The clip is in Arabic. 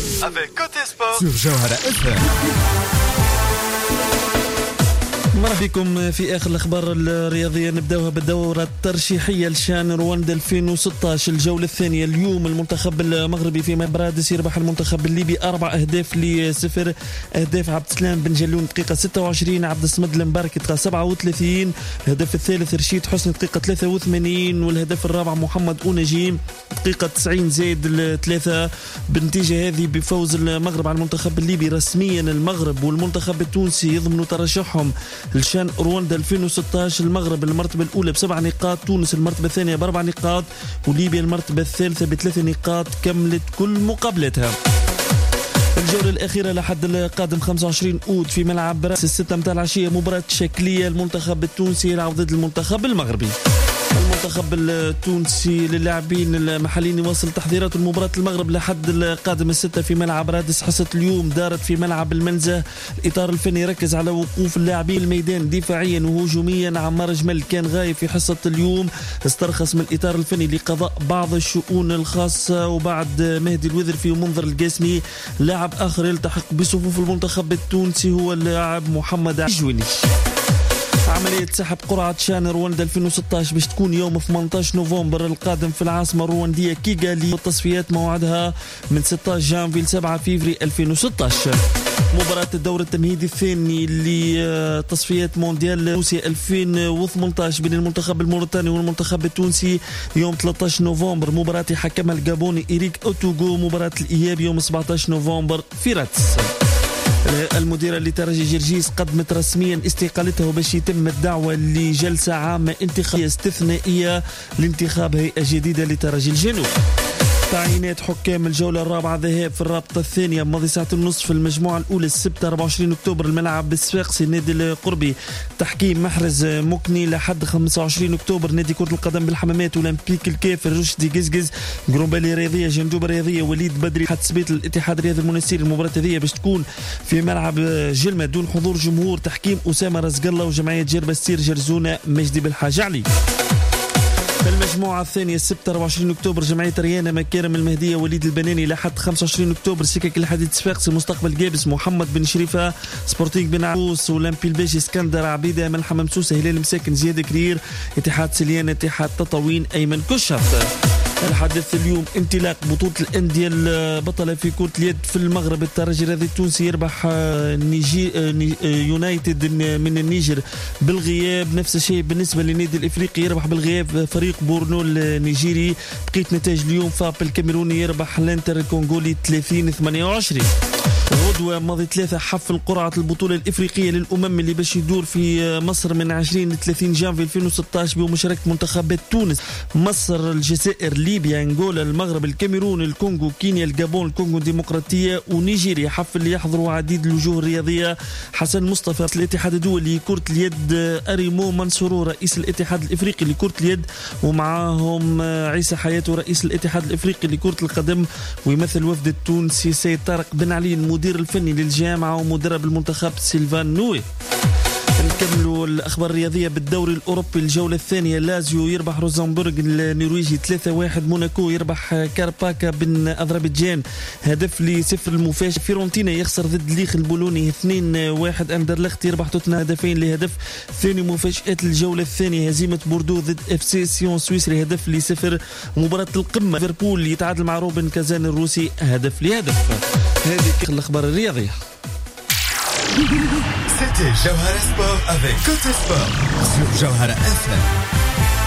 avec Côté Sport sur Jawhara FM. مرحبا بكم في آخر الأخبار الرياضية. نبدأها بالدورة الترشيحية لشان رواندا 2016 الجولة الثانية. اليوم المنتخب المغربي في برادس يربح المنتخب الليبي 4-0. أهداف عبد السلام بن جلون دقيقة 26، عبد الصمد المبارك دقيقة 37، الهدف الثالث رشيد حسني دقيقة 83، والهدف الرابع محمد أونجيم دقيقة 90 زائد 3. بالنتيجة هذه بفوز المغرب على المنتخب الليبي رسميا المغرب والمنتخب التونسي يضمنوا ترشحهم لشان رواندا 2016. المغرب المرتبة الأولى ب7 نقاط، تونس المرتبة الثانية ب4 نقاط، وليبيا المرتبة الثالثة ب3 نقاط كملت كل مقابلتها. الجولة الأخيرة لحد القادم 25 أود في ملعب براس 6 متاع العشية مباراة شكلية. المنتخب التونسي يلعب ضد المنتخب المغربي. المنتخب التونسي للاعبين المحليين يواصل تحضيرات المباراة المغرب لحد القادم 6 في ملعب رادس. حصة اليوم دارت في ملعب المنزه. الإطار الفني يركز على وقوف اللاعبين الميدان دفاعيا وهجوميا. عمار جمل كان غايب في حصة اليوم، استرخص من الإطار الفني لقضاء بعض الشؤون الخاصة. وبعد مهدي الوذر في منظر القاسمي لاعب آخر يلتحق بصفوف المنتخب التونسي هو اللاعب محمد عجوني. عملية سحب قرعة شان رواندا 2016 باش تكون يوم 18 نوفمبر القادم في العاصمة الرواندية كيغالي. والتصفيات موعدها من 16 جانفي ل 7 فيفري 2016. مباراة الدور التمهيدي الثاني لتصفيات مونديال روسيا 2018 بين المنتخب الموريتاني والمنتخب التونسي يوم 13 نوفمبر. مباراة حكمها الجابوني إريك أوتوغو. مباراة الإياب يوم 17 نوفمبر في رادس. المديرة لترجي جرجيس قدمت رسميا استقالتها باش يتم الدعوة لجلسة عامة انتخابية استثنائية لانتخاب هيئة جديدة لترجي الجنوب. تعيينات حكام الجولة الرابعة ذهاب في الرابطة الثانية ماضي ساعة ونصف. المجموعة الأولى السبت 24 أكتوبر الملعب بالصفاقسي النادي القربي. تحكيم محرز مكني لحد 25 أكتوبر نادي كرة القدم بالحمامات أولمبيك الكافر رشدي قزقز جرومبالي رياضية جندوبة رياضية وليد بدري حد سبيت الاتحاد الرياضي المنستيري. المباراة هذه باش تكون في ملعب جلمة دون حضور جمهور. تحكيم أسامة رزق الله وجمعية جربة ستير جرزونة مجدي بالحاج علي. في المجموعة الثانية السبت 24 أكتوبر جمعية ريانة مكارم المهدية وليد البناني. لحد 25 أكتوبر سكك الحديد صفاقسي مستقبل جابس محمد بن شريفة سبورتينغ بن عروس ولامبي الباشي اسكندر عبيدة من حمام سوسة هلال مساكن زياد كرير اتحاد سليان اتحاد تطاوين أيمن كشرت. الحدث اليوم انطلاق بطولة الأندية البطلة في كرة اليد في المغرب. الترجي الرياضي التونسي يربح يونايتد من النيجر بالغياب. نفس الشيء بالنسبة للنادي الإفريقي يربح بالغياب فريق بورنو النيجيري. بقيت نتائج اليوم فاب الكاميروني يربح لانتر الكونغولي 30-28. غدوة ماضي 3 حفل قرعة البطولة الإفريقية للأمم اللي باش يدور في مصر من 20 ل 30 جانفي 2016 بمشاركة منتخبات تونس مصر الجزائر ليبيا انغولا المغرب الكاميرون الكونغو كينيا الجابون الكونغو الديمقراطية ونيجيريا. حفل اللي يحضروا عديد الوجوه الرياضية. حسن مصطفى الاتحاد الدولي لكرة اليد، أريمو منصورو رئيس الاتحاد الإفريقي لكرة اليد، ومعاهم عيسى حياته رئيس الاتحاد الإفريقي لكرة القدم. ويمثل وفد التونسي سيد طارق بن علي المدير الفني للجامعة ومدرب المنتخب سيلفان نوي. نكملوا الأخبار الرياضية بالدوري الأوروبي الجولة الثانية. لازيو يربح روزنبورغ النرويجي 3-1. موناكو يربح كارباكا بن أذربيجان هدف لصفر المفاجئ. فيرونتينا يخسر ضد ليخ البولوني 2-1. أندرلخت يربح توتنهام هدفين لهدف. ثاني مفاجآت الجولة الثانية هزيمة بوردو ضد FC سيون سويسري هدف لصفر. مباراة القمة ليفربول يتعادل مع روبن كازان الروسي هدف لهدف. هذه الأخبار الرياضية. C'était Jawhara Sport avec Côté Sport sur Jawhara FM.